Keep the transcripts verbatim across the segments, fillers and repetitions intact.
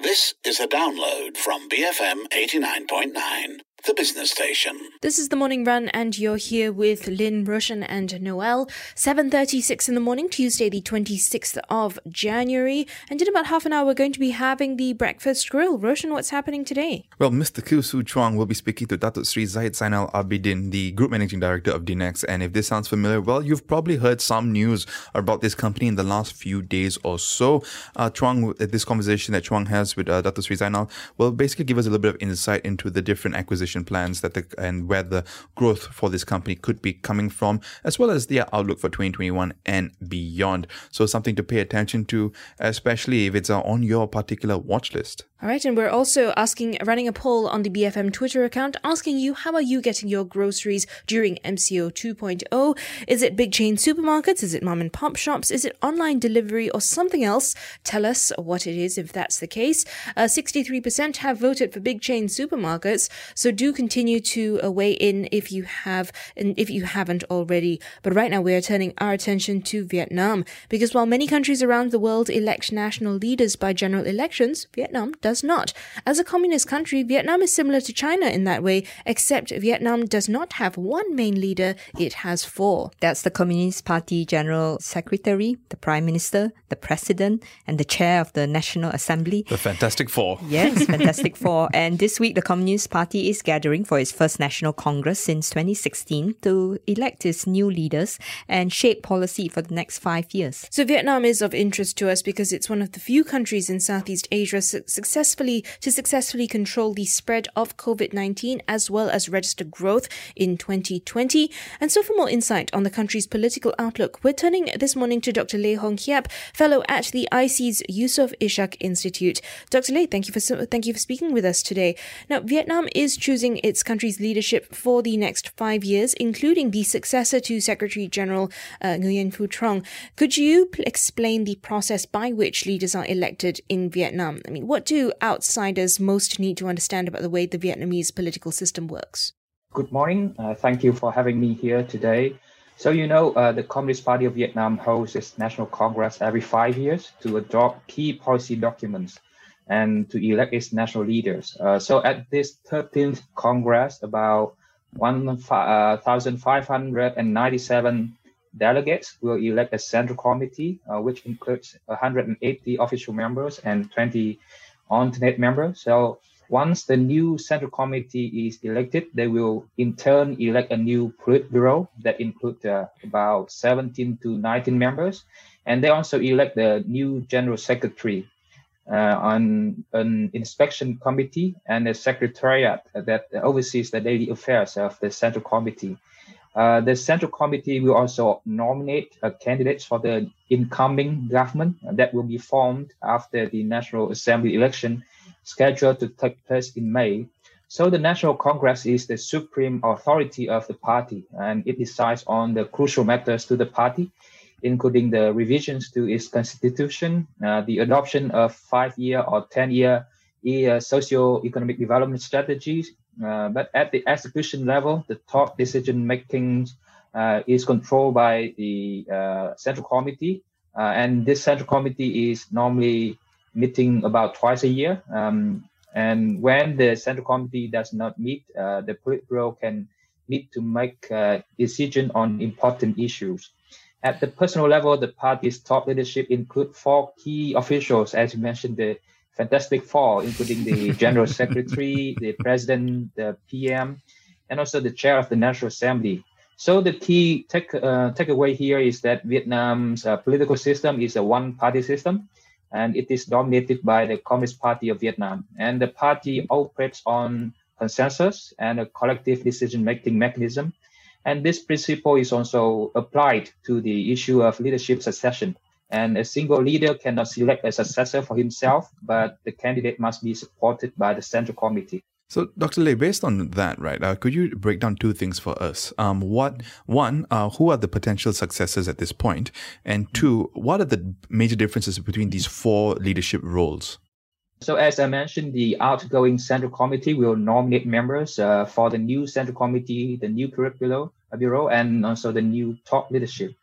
This is a download from B F M eighty-nine point nine, the business station. This is the Morning Run, and you're here with Lynn, Roshan and Noel. seven thirty-six in the morning, Tuesday the twenty-sixth of January. And in about half an hour, we're going to be having the breakfast grill. Roshan, what's happening today? Well, Mister Koo Soo Chuang will be speaking to Datuk Sri Zahid Zainal Abidin, the Group Managing Director of D N E X. And if this sounds familiar, well, you've probably heard some news about this company in the last few days or so. Uh, Chuang, this conversation that Chuang has with uh, Datuk Sri Zainal will basically give us a little bit of insight into the different acquisition plans that the, and where the growth for this company could be coming from, as well as their outlook for twenty twenty-one and beyond. So something to pay attention to, especially if it's uh, on your particular watch list. All right, and we're also asking, running a poll on the B F M Twitter account, asking you, how are you getting your groceries during M C O two point oh? Is it big chain supermarkets? Is it mom and pop shops? Is it online delivery or something else? Tell us what it is if that's the case. Uh, sixty-three percent have voted for big chain supermarkets, so do continue to uh, weigh in if you have, and if you haven't already. But right now we are turning our attention to Vietnam, because while many countries around the world elect national leaders by general elections, Vietnam does does not. As a communist country, Vietnam is similar to China in that way, except Vietnam does not have one main leader, it has four. That's the Communist Party General Secretary, the Prime Minister, the President, and the Chair of the National Assembly. The Fantastic Four. Yes, Fantastic Four. And this week, the Communist Party is gathering for its first National Congress since twenty sixteen to elect its new leaders and shape policy for the next five years. So Vietnam is of interest to us because it's one of the few countries in Southeast Asia su- successfully to successfully control the spread of COVID nineteen as well as register growth in twenty twenty. And so for more insight on the country's political outlook, we're turning this morning to Doctor Leh Hong Hiap, fellow at the I C's Yusof Ishak Institute. Doctor Leh, thank you for thank you for speaking with us today. Now, Vietnam is choosing its country's leadership for the next five years, including the successor to Secretary General uh, Nguyen Phu Trong. Could you pl- explain the process by which leaders are elected in Vietnam? I mean, what do outsiders most need to understand about the way the Vietnamese political system works? Good morning. Uh, thank you for having me here today. So, you know, uh, the Communist Party of Vietnam holds its National Congress every five years to adopt key policy documents and to elect its national leaders. Uh, so at this thirteenth Congress, about one thousand five hundred ninety-seven delegates will elect a Central Committee, uh, which includes one hundred eighty official members and twenty alternate members. So once the new Central Committee is elected, they will in turn elect a new Politburo that includes uh, about seventeen to nineteen members. And they also elect the new General Secretary uh, on an inspection committee and a secretariat that oversees the daily affairs of the Central Committee. Uh, the Central Committee will also nominate uh, candidates for the incoming government that will be formed after the National Assembly election scheduled to take place in May. So the National Congress is the supreme authority of the party, and it decides on the crucial matters to the party, including the revisions to its constitution, uh, the adoption of five-year or ten-year uh, socio-economic development strategies. Uh, but at the execution level, the top decision-making uh, is controlled by the uh, Central Committee. Uh, and this Central Committee is normally meeting about twice a year. Um, and when the Central Committee does not meet, uh, the Politburo can meet to make a decision on important issues. At the personal level, the party's top leadership include four key officials, as you mentioned, the Fantastic Four, including the General Secretary, the President, the P M, and also the Chair of the National Assembly. So the key take, uh, takeaway here is that Vietnam's uh, political system is a one-party system, and it is dominated by the Communist Party of Vietnam. And the party operates on consensus and a collective decision-making mechanism. And this principle is also applied to the issue of leadership succession. And a single leader cannot select a successor for himself, but the candidate must be supported by the Central Committee. So, Doctor Leh, based on that, right, uh, could you break down two things for us? Um, what one, uh, who are the potential successors at this point? And two, what are the major differences between these four leadership roles? So as I mentioned, the outgoing Central Committee will nominate members uh, for the new Central Committee, the new curriculum bureau, and also the new top leadership.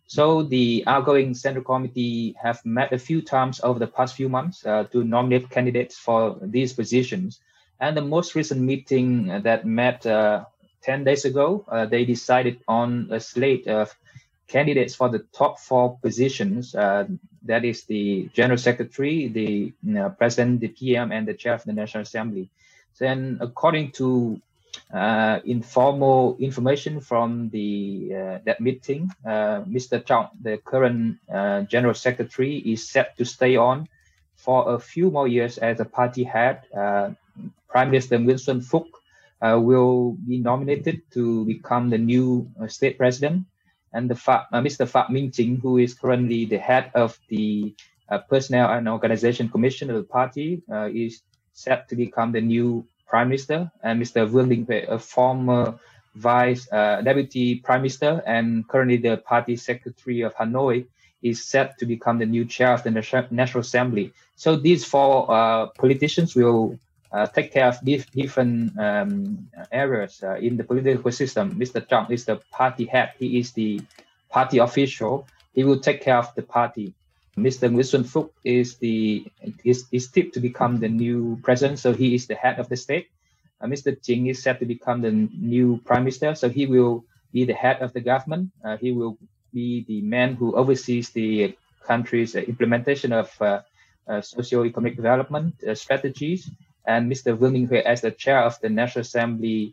So the outgoing Central Committee have met a few times over the past few months uh, to nominate candidates for these positions. And the most recent meeting that met uh, ten days ago, uh, they decided on a slate of candidates for the top four positions. Uh, that is the General Secretary, the you know, President, the P M, and the Chair of the National Assembly. Then, according to uh, informal information from the uh, that meeting, uh, Mister Chong, the current uh, General Secretary, is set to stay on for a few more years as a party head. Uh, Prime Minister Nguyen Xuan Phuc uh, will be nominated to become the new uh, state president. And the Fa, uh, Mister Pham Minh Chính, who is currently the head of the uh, Personnel and Organization Commission of the party, uh, is set to become the new prime minister. And Mister Vương Đình Huệ, a former vice uh, deputy prime minister and currently the party secretary of Hanoi, is set to become the new chair of the National Assembly. So these four uh, politicians will uh, take care of these different um, areas uh, in the political system. Mister Chong is the party head. He is the party official. He will take care of the party. Mister Nguyen Xuan Phuc is the is, is tipped to become the new president, so he is the head of the state. Uh, Mister Chính is set to become the new prime minister, so he will be the head of the government. Uh, he will be the man who oversees the country's uh, implementation of uh, uh, socio-economic development uh, strategies. And Mister Vương Đình Huệ, as the chair of the National Assembly,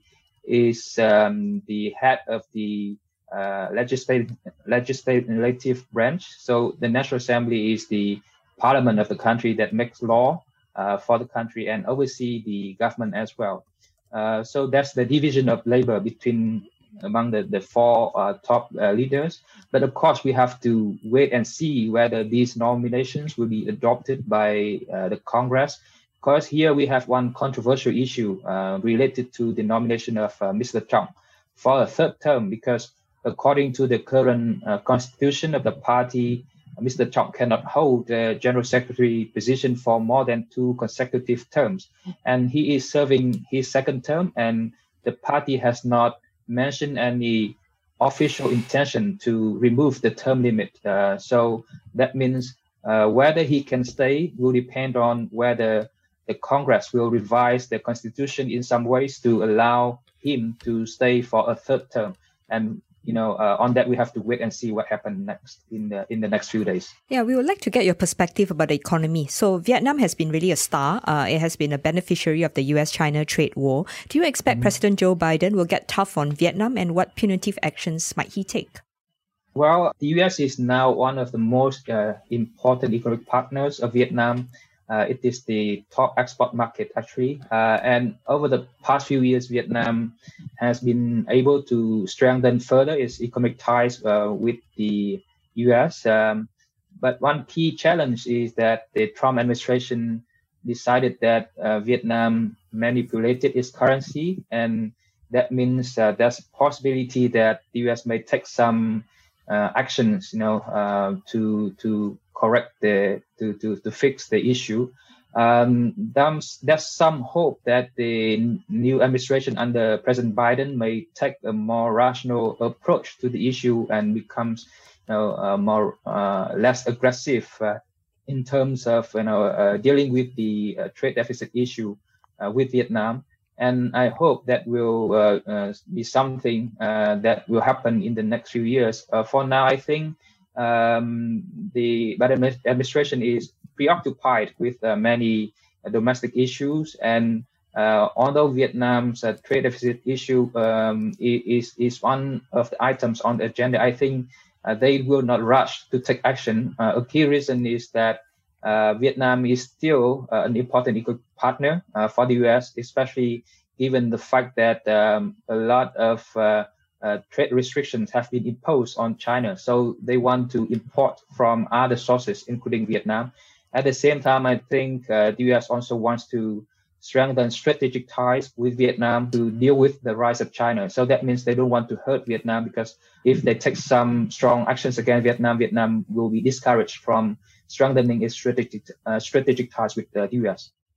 is um, the head of the uh, legislative legislative branch. So the National Assembly is the parliament of the country that makes law uh, for the country and oversee the government as well. Uh, so that's the division of labor between among the, the four uh, top uh, leaders. But of course, we have to wait and see whether these nominations will be adopted by uh, the Congress. Because here we have one controversial issue uh, related to the nomination of uh, Mister Chong for a third term, because according to the current uh, constitution of the party, Mister Chong cannot hold the General Secretary position for more than two consecutive terms. And he is serving his second term, and the party has not mentioned any official intention to remove the term limit. Uh, so that means uh, whether he can stay will depend on whether the Congress will revise the constitution in some ways to allow him to stay for a third term. And you know, uh, on that we have to wait and see what happens next in the in the next few days. Yeah, we would like to get your perspective about the economy. So Vietnam has been really a star. Uh, it has been a beneficiary of the U S China trade war. Do you expect mm-hmm. President Joe Biden will get tough on Vietnam, and what punitive actions might he take? Well, the U S is now one of the most uh, important economic partners of Vietnam. Uh, it is the top export market, actually. Uh, and over the past few years, Vietnam has been able to strengthen further its economic ties uh, with the U S. Um, but one key challenge is that the Trump administration decided that uh, Vietnam manipulated its currency. And that means uh, there's a possibility that the U S may take some uh, actions, you know, uh, to to correct the to, to, to fix the issue. Um, there's, there's some hope that the new administration under President Biden may take a more rational approach to the issue and becomes you know, uh, more uh, less aggressive uh, in terms of you know uh, dealing with the uh, trade deficit issue uh, with Vietnam. And I hope that will uh, uh, be something uh, that will happen in the next few years. Uh, for now, I think Um, the Biden administration is preoccupied with uh, many uh, domestic issues, and uh, although Vietnam's uh, trade deficit issue um, is is one of the items on the agenda, I think uh, they will not rush to take action. Uh, a key reason is that uh, Vietnam is still uh, an important economic partner uh, for the U S, especially given the fact that um, a lot of uh, Uh, trade restrictions have been imposed on China. So they want to import from other sources, including Vietnam. At the same time, I think uh, the U S also wants to strengthen strategic ties with Vietnam to deal with the rise of China. So that means they don't want to hurt Vietnam, because if they take some strong actions against Vietnam, Vietnam will be discouraged from strengthening its strategic, uh, strategic ties with uh, the U S.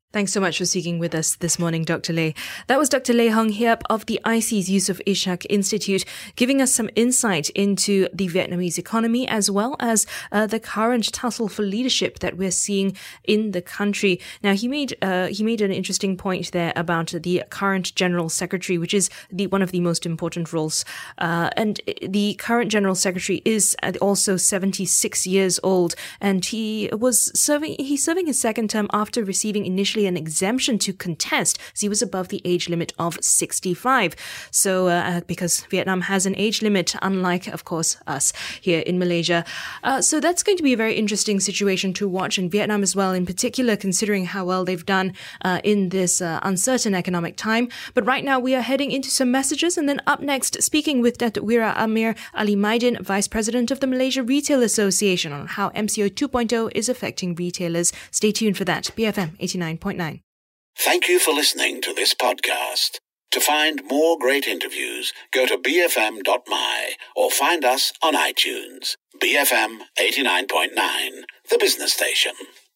Thanks so much for speaking with us this morning, Doctor Lê. That was Doctor Lê Hong Hiep of the I C E's Yusof Ishak Institute, giving us some insight into the Vietnamese economy as well as uh, the current tussle for leadership that we're seeing in the country. Now, he made uh, he made an interesting point there about the current General Secretary, which is the one of the most important roles. Uh, and the current General Secretary is also seventy-six years old, and he was serving he's serving his second term after receiving initially an exemption to contest, as he was above the age limit of sixty-five. So, uh, because Vietnam has an age limit, unlike, of course, us here in Malaysia. Uh, so that's going to be a very interesting situation to watch in Vietnam as well, in particular, considering how well they've done uh, in this uh, uncertain economic time. But right now, we are heading into some messages, and then up next, speaking with Datuk Wira Amir Ali Maidin, Vice President of the Malaysia Retail Association, on how M C O two point oh is affecting retailers. Stay tuned for that. B F M eighty-nine point nine. Thank you for listening to this podcast. To find more great interviews, go to b f m dot m y or find us on iTunes. B F M eighty-nine point nine, the business station.